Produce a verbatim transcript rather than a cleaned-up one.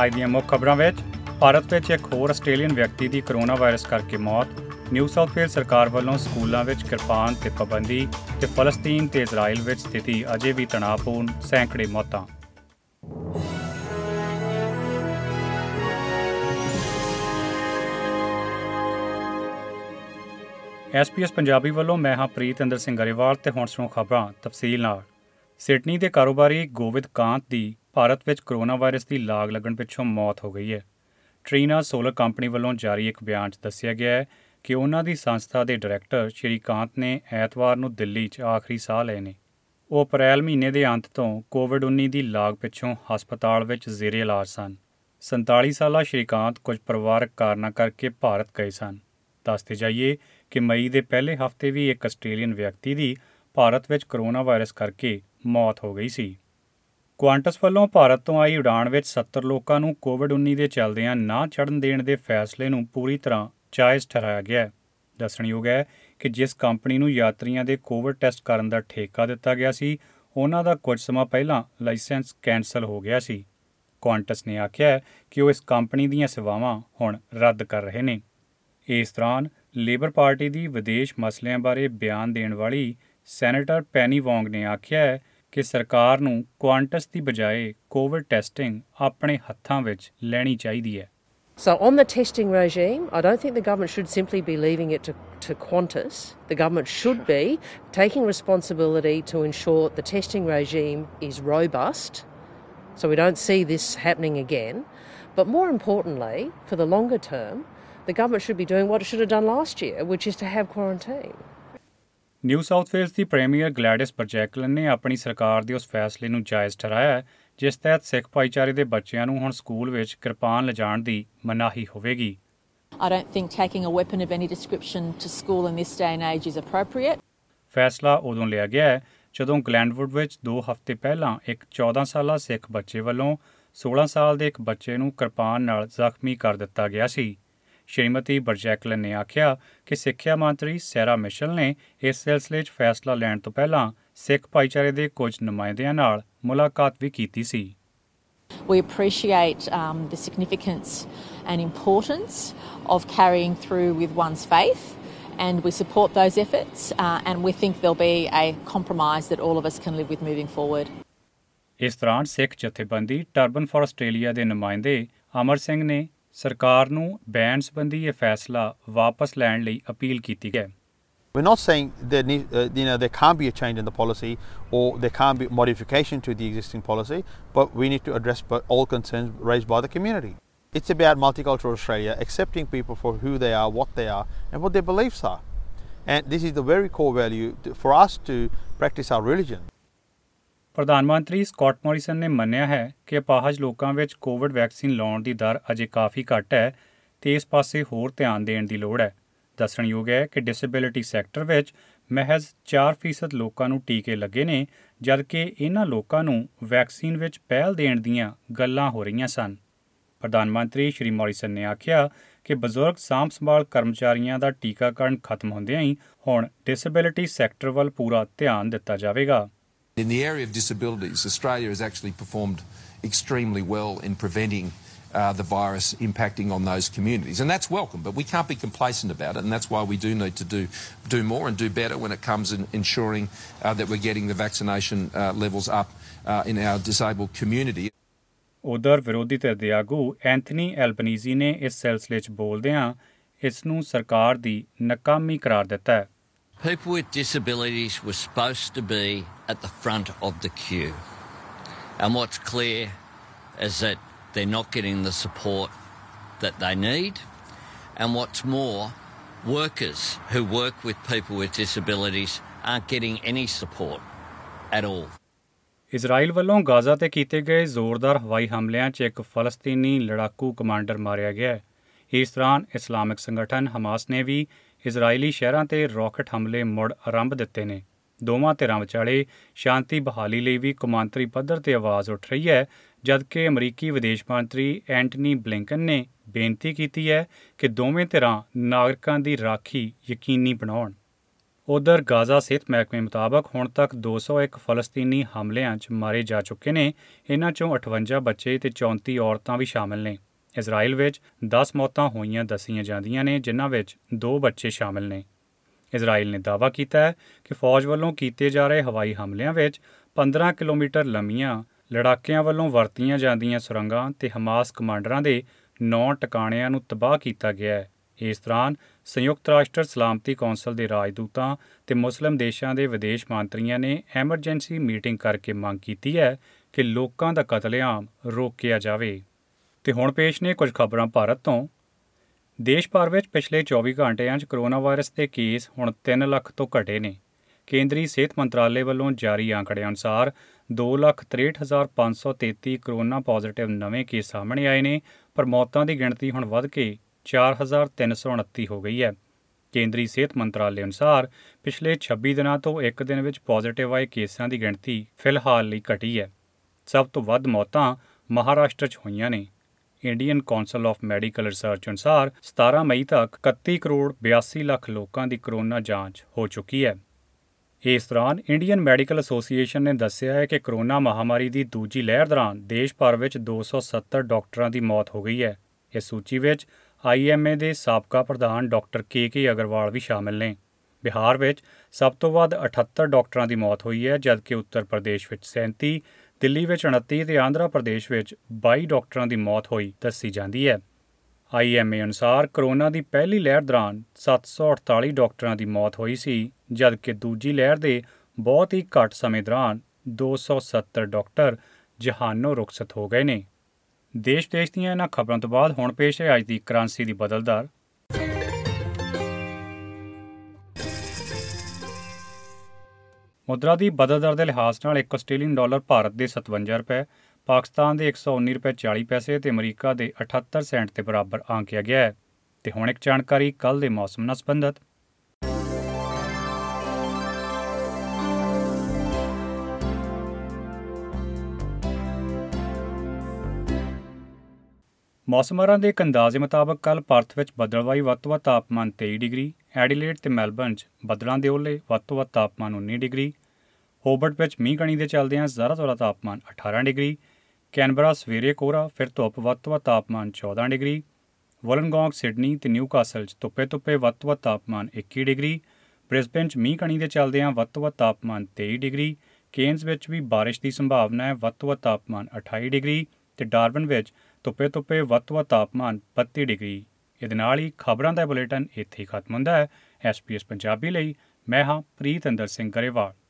ਅੱਜ ਦੀਆਂ ਮੁੱਖ ਖਬਰਾਂ ਵਿੱਚ ਭਾਰਤ ਵਿੱਚ ਇੱਕ ਹੋਰ ਆਸਟ੍ਰੇਲੀਅਨ ਵਿਅਕਤੀ ਦੀ ਕਰੋਨਾ ਵਾਇਰਸ ਕਰਕੇ ਮੌਤ, ਨਿਊ ਸਾਊਥ ਵੇਲਜ਼ ਸਰਕਾਰ ਵੱਲੋਂ ਸਕੂਲਾਂ ਵਿੱਚ ਕਿਰਪਾਨ ਤੇ ਪਾਬੰਦੀ ਤੇ ਫਲਸਤੀਨ ਤੇ ਇਜ਼ਰਾਈਲ ਵਿੱਚ ਸਥਿਤੀ ਅਜੇ ਵੀ ਤਣਾਅਪੂਰਨ, ਸੈਂਕੜੇ ਮੌਤਾਂ। ਐਸ ਪੀ ਐਸ ਪੰਜਾਬੀ ਵੱਲੋਂ ਮੈਂ ਹਾਂ ਪ੍ਰੀਤਿੰਦਰ ਸਿੰਘ ਗਰੇਵਾਲ ਤੇ ਹੁਣ ਸੁਣੋ ਖਬਰਾਂ ਤਫਸੀਲ ਨਾਲ। ਸਿਡਨੀ ਦੇ ਕਾਰੋਬਾਰੀ ਗੋਵਿੰਦ ਕਾਂਤ ਦੀ ਭਾਰਤ ਵਿੱਚ ਕਰੋਨਾ ਵਾਇਰਸ ਦੀ ਲਾਗ ਲੱਗਣ ਪਿੱਛੋਂ ਮੌਤ ਹੋ ਗਈ ਹੈ। ਟਰੀਨਾ ਸੋਲਰ ਕੰਪਨੀ ਵੱਲੋਂ ਜਾਰੀ ਇੱਕ ਬਿਆਨ 'ਚ ਦੱਸਿਆ ਗਿਆ ਹੈ ਕਿ ਉਹਨਾਂ ਦੀ ਸੰਸਥਾ ਦੇ ਡਾਇਰੈਕਟਰ ਸ਼੍ਰੀ ਕਾਂਤ ਨੇ ਐਤਵਾਰ ਨੂੰ ਦਿੱਲੀ 'ਚ ਆਖਰੀ ਸਾਹ ਲਏ ਨੇ। ਉਹ ਅਪ੍ਰੈਲ ਮਹੀਨੇ ਦੇ ਅੰਤ ਤੋਂ ਕੋਵਿਡ ਉੱਨੀ ਦੀ ਲਾਗ ਪਿੱਛੋਂ ਹਸਪਤਾਲ ਵਿੱਚ ਜ਼ੇਰੇ ਇਲਾਜ ਸਨ। ਸੰਤਾਲੀ ਸਾਲਾ ਸ਼੍ਰੀ ਕਾਂਤ ਕੁਝ ਪਰਿਵਾਰਕ ਕਾਰਨਾਂ ਕਰਕੇ ਭਾਰਤ ਗਏ ਸਨ। ਦੱਸਦੇ ਜਾਈਏ ਕਿ ਮਈ ਦੇ ਪਹਿਲੇ ਹਫ਼ਤੇ ਵੀ ਇੱਕ ਆਸਟ੍ਰੇਲੀਅਨ ਵਿਅਕਤੀ ਦੀ ਭਾਰਤ ਵਿੱਚ ਕਰੋਨਾ ਵਾਇਰਸ ਕਰਕੇ ਮੌਤ ਹੋ ਗਈ ਸੀ। ਕੁਆਂਟਸ ਵੱਲੋਂ ਭਾਰਤ ਤੋਂ ਆਈ ਉਡਾਣ ਵਿੱਚ ਸੱਤਰ ਲੋਕਾਂ ਨੂੰ ਕੋਵਿਡ ਉੱਨੀ ਦੇ ਚੱਲਦਿਆਂ ਨਾ ਚੜ੍ਹਨ ਦੇਣ ਦੇ ਫੈਸਲੇ ਨੂੰ ਪੂਰੀ ਤਰ੍ਹਾਂ ਜਾਇਜ਼ ਠਹਿਰਾਇਆ ਗਿਆ ਹੈ। ਦੱਸਣਯੋਗ ਹੈ ਕਿ ਜਿਸ ਕੰਪਨੀ ਨੂੰ ਯਾਤਰੀਆਂ ਦੇ ਕੋਵਿਡ ਟੈਸਟ ਕਰਨ ਦਾ ਠੇਕਾ ਦਿੱਤਾ ਗਿਆ ਸੀ, ਉਹਨਾਂ ਦਾ ਕੁਝ ਸਮਾਂ ਪਹਿਲਾਂ ਲਾਇਸੈਂਸ ਕੈਂਸਲ ਹੋ ਗਿਆ ਸੀ। ਕੁਆਂਟਸ ਨੇ ਆਖਿਆ ਕਿ ਉਹ ਇਸ ਕੰਪਨੀ ਦੀਆਂ ਸੇਵਾਵਾਂ ਹੁਣ ਰੱਦ ਕਰ ਰਹੇ ਨੇ। ਇਸ ਦੌਰਾਨ ਲੇਬਰ ਪਾਰਟੀ ਦੀ ਵਿਦੇਸ਼ ਮਸਲਿਆਂ ਬਾਰੇ ਬਿਆਨ ਦੇਣ ਵਾਲੀ ਸੈਨੇਟਰ ਪੈਨੀ ਵੋਂਗ ਨੇ ਆਖਿਆ ਹੈ ਕਿ ਸਰਕਾਰ ਨੂੰ ਕੁਆਂਟਸ ਦੀ ਬਜਾਏ ਕੋਵਿਡ ਟੈਸਟਿੰਗ ਆਪਣੇ ਹੱਥਾਂ ਵਿੱਚ ਲੈਣੀ ਚਾਹੀਦੀ ਹੈ। So on the testing regime, I don't think the government should simply be leaving it to, to Qantas. The government should be taking responsibility to ensure the testing regime is robust so we don't see this happening again. But more importantly, for the longer term, the government should be doing what it should have done last year, which is to have quarantine. New South Wales ਦੀ premier Gladys Berejiklian ਨੇ ਆਪਣੀ ਸਰਕਾਰ ਦੇ ਉਸ ਫੈਸਲੇ ਨੂੰ ਜਾਇਜ਼ ਠਹਿਰਾਇਆ ਜਿਸ ਤਹਿਤ ਸਿੱਖ ਭਾਈਚਾਰੇ ਦੇ ਬੱਚਿਆਂ ਨੂੰ ਹੁਣ ਸਕੂਲ ਵਿੱਚ ਕਿਰਪਾਨ ਲਿਜਾਣ ਦੀ ਮਨਾਹੀ ਹੋਵੇਗੀ। I don't think taking a weapon of any description to school in this day and age is appropriate. ਫੈਸਲਾ ਉਦੋਂ ਲਿਆ ਗਿਆ ਹੈ ਜਦੋਂ ਗਲੈਂਡਵੁੱਡ ਵਿੱਚ ਦੋ ਹਫ਼ਤੇ ਪਹਿਲਾਂ ਇੱਕ ਚੌਦਾਂ ਸਾਲਾ ਸਿੱਖ ਬੱਚੇ ਵੱਲੋਂ ਸੋਲਾਂ ਸਾਲ ਦੇ ਇੱਕ ਬੱਚੇ ਨੂੰ ਕਿਰਪਾਨ ਨਾਲ ਜ਼ਖਮੀ ਕਰ ਦਿੱਤਾ ਗਿਆ ਸੀ। ਸ਼੍ਰੀਮਤੀ ਬਰਜੈਕਲਿਨ ਨੇ ਆਖਿਆ ਕਿ ਸਿੱਖਿਆ ਮੰਤਰੀ ਸੈਰਾ ਮਿਸ਼ਲ ਨੇ ਇਸ ਸਿਲਸਿਲੇ 'ਚ ਫੈਸਲਾ ਲੈਣ ਤੋਂ ਪਹਿਲਾਂ ਸਿੱਖ ਭਾਈਚਾਰੇ ਦੇ ਕੁਝ ਨੁਮਾਇੰਦਿਆਂ ਨਾਲ ਮੁਲਾਕਾਤ ਵੀ ਕੀਤੀ ਸੀ। We appreciate um, the significance and importance of carrying through with one's faith and we support those efforts uh, and we think there'll be a compromise that all of us can live with moving forward. ਇਸ ਦੌਰਾਨ ਸਿੱਖ ਜਥੇਬੰਦੀ turban for Australia ਦੇ ਨੁਮਾਇੰਦੇ ਅਮਰ ਸਿੰਘ ਨੇ ਸਰਕਾਰ ਨੂੰ ban ਸੰਬੰਧੀ ਇਹ ਫੈਸਲਾ ਵਾਪਸ ਲੈਣ ਲਈ ਅਪੀਲ ਕੀਤੀ ਹੈ। We're not saying there need, uh, you know, there can't be a change in the policy or there can't be modification to the existing policy, but we need to address all concerns raised by the community. It's about multicultural Australia, accepting people for who they are, what they are, and what their beliefs are. And this is the very core value to, for us to practice our religion. ਪ੍ਰਧਾਨ ਮੰਤਰੀ Scott Morrison ਨੇ ਮੰਨਿਆ ਹੈ ਕਿ ਅਪਾਹਜ ਲੋਕਾਂ ਵਿੱਚ Covid vaccine ਲਾਉਣ ਦੀ ਦਰ ਅਜੇ ਕਾਫੀ ਘੱਟ ਹੈ ਤੇ ਇਸ ਪਾਸੇ ਹੋਰ ਧਿਆਨ ਦੇਣ ਦੀ ਲੋੜ ਹੈ। ਦੱਸਣਯੋਗ ਹੈ ਕਿ ਡਿਸੇਬਿਲਿਟੀ ਸੈਕਟਰ ਵਿੱਚ ਮਹਿਜ਼ ਚਾਰ ਫੀਸਦ ਲੋਕਾਂ ਨੂੰ ਟੀਕੇ ਲੱਗੇ ਨੇ ਜਦਕਿ ਇਹਨਾਂ ਲੋਕਾਂ ਨੂੰ ਵੈਕਸੀਨ ਵਿੱਚ ਪਹਿਲ ਦੇਣ ਦੀਆਂ ਗੱਲਾਂ ਹੋ ਰਹੀਆਂ ਸਨ। ਪ੍ਰਧਾਨ ਮੰਤਰੀ ਸ਼੍ਰੀ ਮੋਰੀਸਨ ਨੇ ਆਖਿਆ ਕਿ ਬਜ਼ੁਰਗ ਸਾਂਭ ਸੰਭਾਲ ਕਰਮਚਾਰੀਆਂ ਦਾ ਟੀਕਾਕਰਨ ਖਤਮ ਹੁੰਦਿਆਂ ਹੀ ਹੁਣ ਡਿਸੇਬਿਲਿਟੀ ਸੈਕਟਰ ਵੱਲ ਪੂਰਾ ਧਿਆਨ ਦਿੱਤਾ ਜਾਵੇਗਾ। In the area of disabilities, Australia has actually performed extremely well in preventing uh, the virus impacting on those communities. And that's welcome, but we can't be complacent about it, and that's why we do need to do, do more and do better when it comes in ensuring uh, that we're getting the vaccination uh, levels up uh, in our disabled community. ਉਧਰ ਵਿਰੋਧੀ ਧਿਰ ਦੇ ਆਗੂ Anthony Albanese ਨੇ ਇਸ ਸਿਲਸਿਲੇ 'ਚ ਬੋਲਦਿਆਂ ਇਸ ਨੂੰ ਸਰਕਾਰ ਦੀ ਨਾਕਾਮੀ ਕਰਾਰ ਦਿੱਤਾ ਹੈ। People with disabilities were supposed to be at the front of the queue. And what's clear is that they're not getting the support that they need. And what's more, workers who work with people with disabilities aren't getting any support at all. Israel ਵੱਲੋਂ Gaza ਤੇ ਕੀਤੇ ਗਏ ਜ਼ੋਰਦਾਰ ਹਵਾਈ ਹਮਲਿਆਂ 'ਚ ਇੱਕ ਫਲਸਤੀਨੀ ਲੜਾਕੂ ਕਮਾਂਡਰ ਮਾਰਿਆ ਗਿਆ। ਇਸ ਦੌਰਾਨ ਇਸਲਾਮਿਕ ਸੰਗਠਨ ਹਮਾਸ ਨੇ ਵੀ ਇਜ਼ਰਾਈਲੀ ਸ਼ਹਿਰਾਂ 'ਤੇ ਰਾਕਟ ਹਮਲੇ ਮੁੜ ਆਰੰਭ ਦਿੱਤੇ ਨੇ। ਦੋਵਾਂ ਧਿਰਾਂ ਵਿਚਾਲੇ ਸ਼ਾਂਤੀ ਬਹਾਲੀ ਲਈ ਵੀ ਕੌਮਾਂਤਰੀ ਪੱਧਰ 'ਤੇ ਆਵਾਜ਼ ਉੱਠ ਰਹੀ ਹੈ ਜਦਕਿ ਅਮਰੀਕੀ ਵਿਦੇਸ਼ ਮੰਤਰੀ ਐਂਟਨੀ ਬਲਿੰਕਨ ਨੇ ਬੇਨਤੀ ਕੀਤੀ ਹੈ ਕਿ ਦੋਵੇਂ ਧਿਰਾਂ ਨਾਗਰਿਕਾਂ ਦੀ ਰਾਖੀ ਯਕੀਨੀ ਬਣਾਉਣ। ਉਧਰ ਗਾਜ਼ਾ ਸਿਹਤ ਮਹਿਕਮੇ ਮੁਤਾਬਕ ਹੁਣ ਤੱਕ ਦੋ ਸੌ ਇੱਕ ਫਲਸਤੀਨੀ ਹਮਲਿਆਂ 'ਚ ਮਾਰੇ ਜਾ ਚੁੱਕੇ ਨੇ। ਇਹਨਾਂ 'ਚੋਂ ਅਠਵੰਜਾ ਬੱਚੇ ਤੇ ਚੌਂਤੀ ਔਰਤਾਂ ਵੀ ਸ਼ਾਮਲ ਨੇ। ਇਜ਼ਰਾਈਲ ਵਿੱਚ ਦਸ ਮੌਤਾਂ ਹੋਈਆਂ ਦੱਸੀਆਂ ਜਾਂਦੀਆਂ ਨੇ, ਜਿਨ੍ਹਾਂ ਵਿੱਚ ਦੋ ਬੱਚੇ ਸ਼ਾਮਲ ਨੇ। ਇਜ਼ਰਾਈਲ ਨੇ ਦਾਅਵਾ ਕੀਤਾ ਹੈ ਕਿ ਫੌਜ ਵੱਲੋਂ ਕੀਤੇ ਜਾ ਰਹੇ ਹਵਾਈ ਹਮਲਿਆਂ ਵਿੱਚ ਪੰਦਰਾਂ ਕਿਲੋਮੀਟਰ ਲੰਮੀਆਂ ਲੜਾਕਿਆਂ ਵੱਲੋਂ ਵਰਤੀਆਂ ਜਾਂਦੀਆਂ ਸੁਰੰਗਾਂ ਤੇ ਹਮਾਸ ਕਮਾਂਡਰਾਂ ਦੇ ਨੌਂ ਟਿਕਾਣਿਆਂ ਨੂੰ ਤਬਾਹ ਕੀਤਾ ਗਿਆ ਹੈ। ਇਸ ਦੌਰਾਨ ਸੰਯੁਕਤ ਰਾਸ਼ਟਰ ਸਲਾਮਤੀ ਕੌਂਸਲ ਦੇ ਰਾਜਦੂਤਾਂ ਤੇ ਮੁਸਲਿਮ ਦੇਸ਼ਾਂ ਦੇ ਵਿਦੇਸ਼ ਮੰਤਰੀਆਂ ਨੇ ਐਮਰਜੈਂਸੀ ਮੀਟਿੰਗ ਕਰਕੇ ਮੰਗ ਕੀਤੀ ਹੈ ਕਿ ਲੋਕਾਂ ਦਾ ਕਤਲੇਆਮ ਰੋਕਿਆ ਜਾਵੇ। ਤੇ ਹੁਣ ਪੇਸ਼ ਨੇ ਕੁਝ ਖਬਰਾਂ ਭਾਰਤ ਤੋਂ। ਦੇਸ਼ ਭਰ ਵਿੱਚ ਪਿਛਲੇ ਚੌਵੀ ਘੰਟਿਆਂ 'ਚ ਕਰੋਨਾ ਵਾਇਰਸ ਦੇ ਕੇਸ ਹੁਣ ਤਿੰਨ ਲੱਖ ਤੋਂ ਘਟੇ ਨੇ। ਕੇਂਦਰੀ ਸਿਹਤ ਮੰਤਰਾਲੇ ਵੱਲੋਂ ਜਾਰੀ ਅੰਕੜਿਆਂ ਅਨੁਸਾਰ ਦੋ ਲੱਖ ਤ੍ਰੇਹਠ ਹਜ਼ਾਰ ਪੰਜ ਸੌ ਤੇਤੀ ਕਰੋਨਾ ਪੋਜ਼ੀਟਿਵ ਨਵੇਂ ਕੇਸ ਸਾਹਮਣੇ ਆਏ ਨੇ, ਪਰ ਮੌਤਾਂ ਦੀ ਗਿਣਤੀ ਹੁਣ ਵੱਧ ਕੇ ਚਾਰ ਹਜ਼ਾਰ ਤਿੰਨ ਸੌ ਉਨੱਤੀ ਹੋ ਗਈ ਹੈ। ਕੇਂਦਰੀ ਸਿਹਤ ਮੰਤਰਾਲੇ ਅਨੁਸਾਰ ਪਿਛਲੇ ਛੱਬੀ ਦਿਨਾਂ ਤੋਂ ਇੱਕ ਦਿਨ ਵਿੱਚ ਪੋਜ਼ੀਟਿਵ ਆਏ ਕੇਸਾਂ ਦੀ ਗਿਣਤੀ ਫਿਲਹਾਲ ਲਈ ਘਟੀ ਹੈ। ਸਭ ਤੋਂ ਵੱਧ ਮੌਤਾਂ ਮਹਾਰਾਸ਼ਟਰ 'ਚ ਹੋਈਆਂ ਨੇ। Indian Council of Medical Research ਅਨੁਸਾਰ ਸਤਾਰਾਂ ਮਈ ਤੱਕ ਇਕੱਤੀ ਕਰੋੜ ਬਿਆਸੀ ਲੱਖ ਲੋਕਾਂ ਦੀ ਕਰੋਨਾ ਜਾਂਚ ਹੋ ਚੁੱਕੀ ਹੈ। ਇਸ ਦੌਰਾਨ ਇੰਡੀਅਨ ਮੈਡੀਕਲ ਐਸੋਸੀਏਸ਼ਨ ਨੇ ਦੱਸਿਆ ਹੈ ਕਿ ਕਰੋਨਾ ਮਹਾਮਾਰੀ ਦੀ ਦੂਜੀ ਲਹਿਰ ਦੌਰਾਨ ਦੇਸ਼ ਭਰ ਵਿੱਚ ਦੋ ਸੌ ਸੱਤਰ ਡਾਕਟਰਾਂ ਦੀ ਮੌਤ ਹੋ ਗਈ ਹੈ। ਇਸ ਸੂਚੀ ਵਿੱਚ ਆਈ ਐਮ ਏ ਦੇ ਸਾਬਕਾ ਪ੍ਰਧਾਨ ਡਾਕਟਰ ਕੇ ਕੇ ਅਗਰਵਾਲ ਵੀ ਸ਼ਾਮਿਲ ਨੇ। ਬਿਹਾਰ ਵਿੱਚ ਸਭ ਤੋਂ ਵੱਧ ਅਠੱਤਰ ਡਾਕਟਰਾਂ ਦੀ ਮੌਤ ਹੋਈ ਹੈ, ਜਦਕਿ ਉੱਤਰ ਪ੍ਰਦੇਸ਼ ਵਿੱਚ ਸੈਂਤੀ, ਦਿੱਲੀ ਵਿੱਚ ਉਨੱਤੀ ਤੇ ਆਂਧਰਾ ਪ੍ਰਦੇਸ਼ ਵਿੱਚ ਬਾਈ ਡਾਕਟਰਾਂ ਦੀ ਮੌਤ ਹੋਈ ਦੱਸੀ ਜਾਂਦੀ ਹੈ। ਆਈ ਐਮ ਏ ਅਨੁਸਾਰ ਕਰੋਨਾ ਦੀ ਪਹਿਲੀ ਲਹਿਰ ਦੌਰਾਨ ਸੱਤ ਸੌ ਅਠਤਾਲੀ ਡਾਕਟਰਾਂ ਦੀ ਮੌਤ ਹੋਈ ਸੀ, ਜਦਕਿ ਦੂਜੀ ਲਹਿਰ ਦੇ ਬਹੁਤ ਹੀ ਘੱਟ ਸਮੇਂ ਦੌਰਾਨ ਦੋ ਸੌ ਸੱਤਰ ਡਾਕਟਰ ਜਹਾਨੋਂ ਰੁਖਸਤ ਹੋ ਗਏ ਨੇ। ਦੇਸ਼ ਦੇਸ਼ ਦੀਆਂ ਇਹਨਾਂ ਖਬਰਾਂ ਤੋਂ ਬਾਅਦ ਹੁਣ ਪੇਸ਼ ਹੈ ਅੱਜ ਦੀ ਕਰੰਸੀ ਦੀ ਬਦਲ ਦਰ। ਮੁਦਰਾ ਦੀ ਬਦਲ ਦਰ ਦੇ ਲਿਹਾਜ਼ ਨਾਲ ਇੱਕ ਆਸਟ੍ਰੇਲੀਅਨ ਡਾਲਰ ਭਾਰਤ ਦੇ ਸਤਵੰਜਾ ਰੁਪਏ, ਪਾਕਿਸਤਾਨ ਦੇ ਇੱਕ ਸੌ ਉੱਨੀ ਰੁਪਏ ਚਾਲੀ ਪੈਸੇ ਤੇ ਅਮਰੀਕਾ ਦੇ ਅਠੱਤਰ ਸੈਂਟ ਦੇ ਬਰਾਬਰ ਆਂਕਿਆ ਗਿਆ ਹੈ। ਤੇ ਹੁਣ ਇੱਕ ਜਾਣਕਾਰੀ ਕੱਲ੍ਹ ਦੇ ਮੌਸਮ ਨਾਲ ਸੰਬੰਧਿਤ। ਮੌਸਮਾਰਾਂ ਦੇ ਇੱਕ ਅੰਦਾਜ਼ੇ ਮੁਤਾਬਕ ਕੱਲ੍ਹ ਪਰਥ ਵਿੱਚ ਬੱਦਲਵਾਈ ਵੱਧ ਤੋਂ ਵੱਧ ਤਾਪਮਾਨ ਤੇਈ ਡਿਗਰੀ, ਐਡੀਲੇਡ ਤੇ ਮੈਲਬਰਨ 'ਚ ਬੱਦਲਾਂ ਦੇ ਓਲੇ ਵੱਧ ਤੋਂ ਵੱਧ ਤਾਪਮਾਨ ਉੱਨੀ ਡਿਗਰੀ, ਹੋਬਰਟ ਵਿੱਚ ਮੀਂਹ ਕਣੀ ਦੇ ਚੱਲਦਿਆਂ ਜ਼ਰਾ ਤੋਂ ਤਾਪਮਾਨ ਅਠਾਰਾਂ ਡਿਗਰੀ, ਕੈਨਬਰਾ ਸਵੇਰੇ ਕੋਹਰਾ ਫਿਰ ਧੁੱਪ ਵੱਧ ਤੋਂ ਵੱਧ ਤਾਪਮਾਨ ਚੌਦਾਂ ਡਿਗਰੀ, ਵੋਲਨਗੌਂਗ ਸਿਡਨੀ ਤੇ ਨਿਊਕਾਸਲ 'ਚ ਧੁੱਪੇ ਧੁੱਪੇ ਵੱਧ ਤੋਂ ਵੱਧ ਤਾਪਮਾਨ ਇੱਕੀ ਡਿਗਰੀ, ਬ੍ਰਿਸਬੇਨ 'ਚ ਮੀਂਹ ਕਣੀ ਦੇ ਚੱਲਦਿਆਂ ਵੱਧ ਤੋਂ ਵੱਧ ਤਾਪਮਾਨ ਤੇਈ ਡਿਗਰੀ, ਕੇਨਜ਼ ਵਿੱਚ ਵੀ ਬਾਰਿਸ਼ ਦੀ ਸੰਭਾਵਨਾ ਹੈ, ਵੱਧ ਤੋਂ ਵੱਧ ਤਾਪਮਾਨ ਅਠਾਈ ਡਿਗਰੀ ਤੇ ਡਾਰਬਨ ਵਿੱਚ ਧੁੱਪੇ ਧੁੱਪੇ ਵੱਧ ਤੋਂ ਵੱਧ ਤਾਪਮਾਨ ਬੱਤੀ ਡਿਗਰੀ। ਇਹਦੇ ਨਾਲ ਹੀ ਖਬਰਾਂ ਦਾ ਬੁਲੇਟਿਨ ਇੱਥੇ ਹੀ ਖਤਮ ਹੁੰਦਾ ਹੈ। ਐਸ ਪੀ ਐਸ ਪੰਜਾਬੀ ਲਈ ਮੈਂ ਹਾਂ ਪ੍ਰੀਤ ਇੰਦਰ ਸਿੰਘ ਗਰੇਵਾਲ।